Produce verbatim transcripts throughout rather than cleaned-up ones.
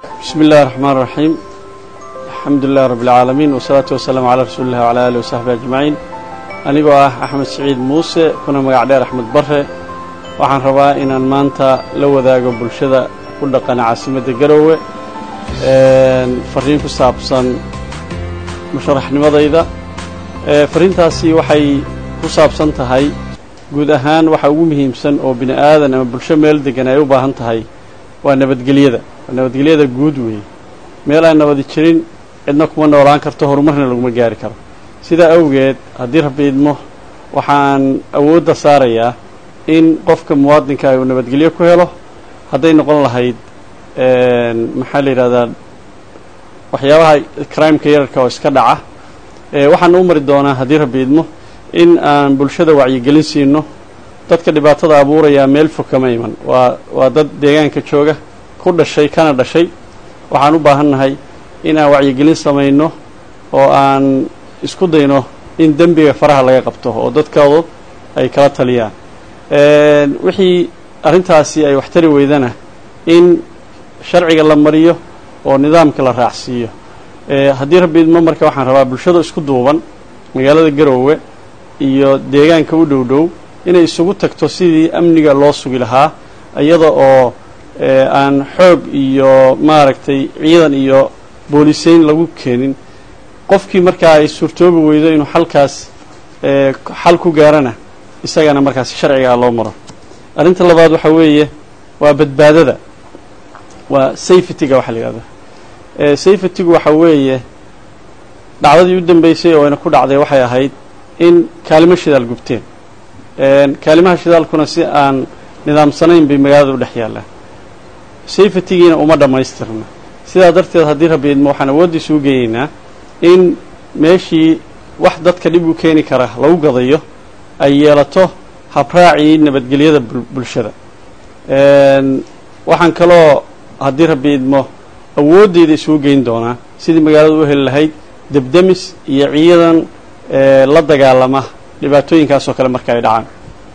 بسم الله الرحمن الرحيم. الحمد لله رب العالمين والصلاة والسلام على رسول الله وعلى آله وصحبه أجمعين. أنيقو أحمد سعيد موسى كنا مقعدين أحمد بره waxaan rabaa inaan maanta la wadaago bulshada ku dhaqan caasimada Garowe ee fariin ku saabsan musharaxnimadayda ee fariintaasi waxay ku saabsan tahay guud ahaan waxa ugu muhiimsan oo bini aadan ama bulsho meel degan ay u baahan tahay waa nabadgelyada nabadgelyada guud weey meel aan nabad jirin cidna kuma noolaan karto horumarna lagu gaari karo sida awgeed hadii Rabbi idmo waxaan awoodda saarayaa in qofka muwaadinka ay nabadgelyo ku helo haday noqon lahayd ee maxaa la yiraahdaa waxyaabaha crime ka yarka oo iska dhaca ee waxaan u mari doonaa hadii Rabbi idmo in aan bulshada wacyi gelin siino dadka dhibaatada abuuraya meel fog kama iman waa waa dad deegaanka jooga ku dhashay kana dhashay waxaan u baahanahay in aan wacyi gelin sameeyno oo aan isku dayno in dambiga faraha laga qabto oo dadkoodu ay kala taliyaan ee wixii arintaasi ay wax tari weydana in sharciga la mariyo oo nidaamka la raacsiyo ee hadii Rabbi idmo marka waxaan rabaa bulshada isku duuban magaalada Garowe iyo deegaanka u dhow dhow inay isugu tagto sidii amniga loo sugi lahaa iyada oo aan xoog iyo maaragtay ciidan iyo booliisiin lagu keenin qofkii marka ay suurtoobi weydo inuu halkaas ee xal ku gaarana isagana markaas sharciga loo maro arinta labaad waxa weeye waa badbaadada waa safety-ga waxa la yiraahdo ee safety-gu waxa weeye dhacdadii u dambeysay oo ina ku dhacday waxay ahayd in kaalmo shidaal gubteen ee kaalmaha shidaalkuna si aan nidaamsanayn bay magaalada u dhex yaalaan safety-giina uma dhamaystirna sidaa darteed hadii Rabbi idmo waxaan awoodiisu u geeynaa in meeshii wax dadka dib u keeni kara lagu gadayo ay yeelato habraaci nabadgelyada bulshada ee waxaan kaloo hadii Rabbi idmo awooddeeda isugu geyn doonaa sidii magaalada u heli lahayd dabdamis iyo ciidan ee la dagaalama dhibaatooyinkaas oo kale marka ay dhacaan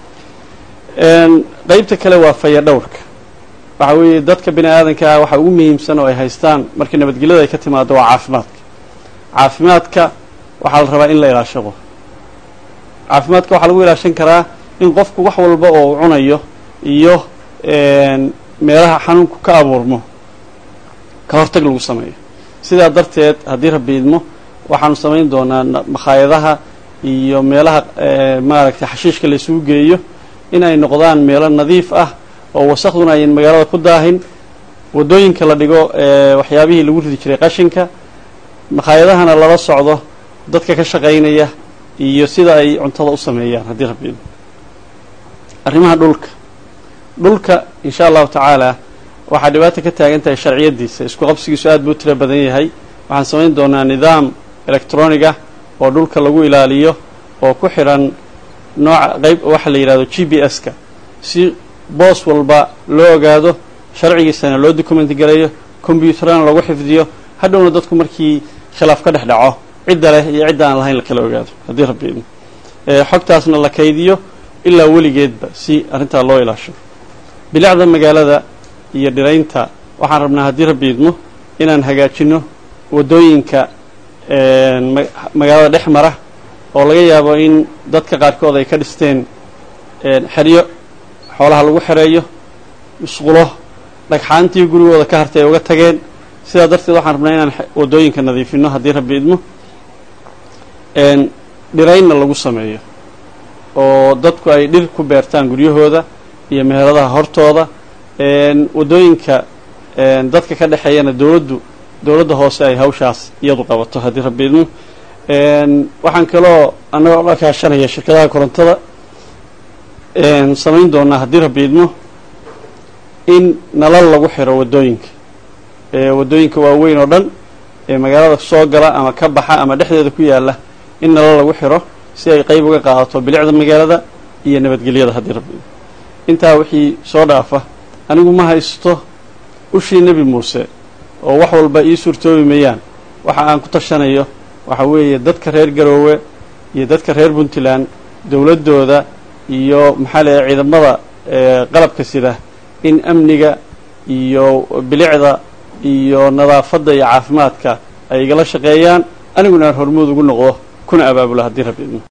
ee qaybta kale waa fayadhowrka waxa weeye dadka bini aadanka waxa ugu muhiimsan oo ay haystaan markii nabadgelyada ay ka timaado waa caafimaadka caafimaadka waxa la rabaa in la ilaashado caafimaadka waxa lagu ilaashan karaa in qofku wax walba oo uu cunayo iyo ee meelaha xanuunku ka abuurmo ka hortag lagu sameeyo sidaa darteed hadii Rabbi idmo waxaanu sameyn doonaa makhaayadaha iyo meelaha maaragtay xashiishka la isugu geeyo in ay noqdaan meelo nadiif ah oo wasakhduna ay magaalada ku daahin wadooyinka la dhigo ee waxyaabihii lagu ridi jiray qashinka makhaayadahana lala socdo dadka ka shaqeynaya iyo sida ay cuntada u sameeyaan hadii Rabbi idmo arrimaha dhulka dhulka insha Allah ta'ala waxa dhibaato ka taagan tahay sharciyadiisa isku qabsigiisu aad buu tira badan yahay waxaan sameyn doonaa nidaam electronic ah oo dhulka lagu ilaaliyo oo ku xiran nooc qayb waxa la yiraahdo G P S-ka si boos walba loo ogaado sharcigiisana loo document gareeyo computerana lagu xifdiyo hadhowna dadku markii khilaaf ka dhaxdhaco cid leh iyo cid aan lahayn la kala ogaado hadii Rabbi idmo ee xogtaasna la kaydiyo ilaa waligeedba si arinta loo ilaasho bilicda magaalada iyo dhiraynta waxaan rabnaa hadii Rabbi idmo inaan hagaajino wadooyinka ee magaalada dhexmara oo laga yaabo in dadka qaarkood ay ka dhisteen ee xiriyo xoolaha lagu xireeyo isqulo dhagxaantii gurigooda ka hartay uga tageen sidaa darteed waxaan rabnaa inaan wadooyinka nadiifino hadii Rabbi idmo ee dhirayna lagu sameeyo oo dadku ay dhir ku beertaan guryahooda iyo meheradaha hortooda ee wadooyinka ee dadka ka dhaxeeyana dawladdu dawladda hoose ay hawshaas iyadu qabato hadii Rabbi idmo ee waxaan kaloo anagoo la kaashanaya shirkadaha korontada ee sameyn doonaa hadii Rabbi idmo in nalal lagu xiro wadooyinka ee wadooyinka waaweyn oo dhan ee magaalada soo gala ama ka baxa ama dhexdeeda ku yaala in nalal lagu xiro si ay qayb uga qaadato bilicda magaalada iyo nabadgelyada hadii Rabbi intaa wixii soo dhaafa anigu ma haysto ushii Nabi Muuse oo wax walba ii suurtoobi meeyaan waxa aan ku tashanayo waxa weeye dadka reer Garowe iyo dadka reer Puntland dawladooda iyo maxaa la ciidamada qalabka sida in amniga iyo bilicda iyo nadaafadda iyo caafimaadka ay igala shaqeeyaan aniguna aan hormuud ugu noqdo kuna abaabula haddii rabbi idmo